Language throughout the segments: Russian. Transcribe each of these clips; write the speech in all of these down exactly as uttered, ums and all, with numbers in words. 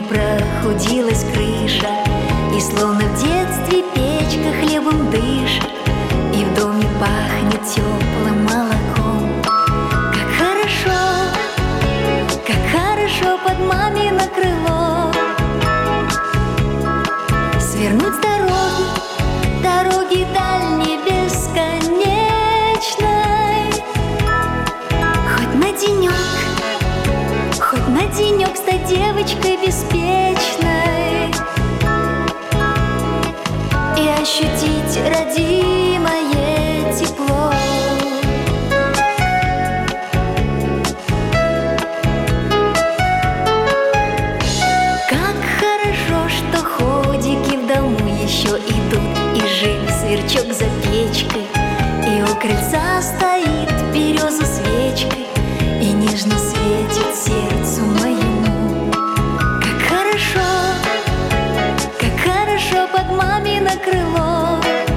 прохудилась крыша, и словно в детстве печка хлебом дышит, и в доме пахнет теплым молоком. Как хорошо, как хорошо под мамино крыло свернуть с дороги, дороги дальней бесконечной. Хоть на денек, хоть на денек стать девочкой беспечной и ощутить родимое тепло. Как хорошо, что ходики в дому еще идут, и жив сверчок за печкой, и у крыльца стоит береза свечкой, и нежно светит сердцу моему. Как хорошо, как хорошо под мамино крыло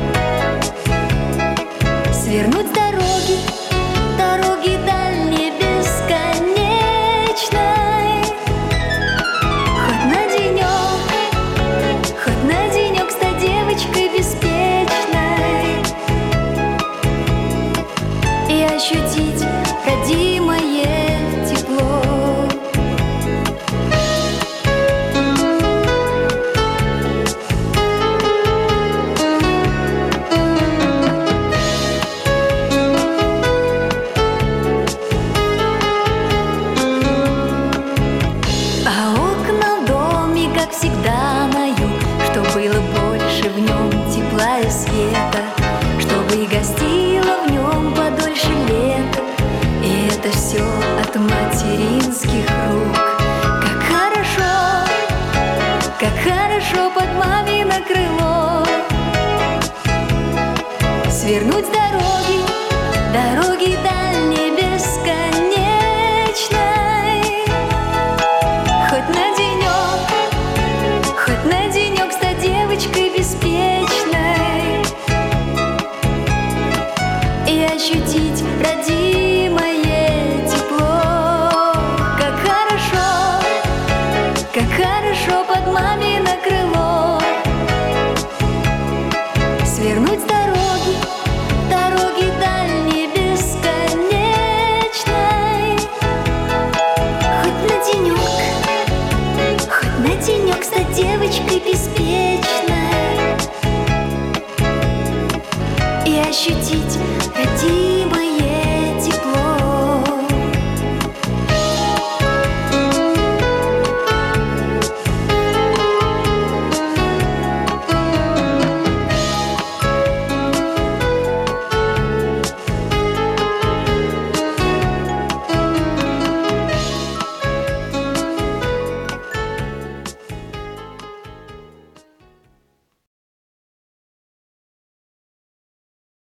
свернуть с дороги, дороги дальней бесконечной. Хоть на денек, хоть на денек стать девочкой беспечной и ощутить родимое тепло. А окна в доме, как всегда, на юг, чтоб было больше в нем тепла и света, чтобы и гостила в нем подольше лета. И это все от материнских рук. Как хорошо, как хорошо под мамино крыло свернуть с дороги, дороги дальней бесконечной. Хоть на денек, хоть на денек стать девочкой беспечной и ощутить родимое тепло. Как хорошо, как хорошо под мамино крыло свернуть с дороги, дороги дальней бесконечной. Хоть на денек, хоть на денек стать девочкой беспечной и ощутить родимое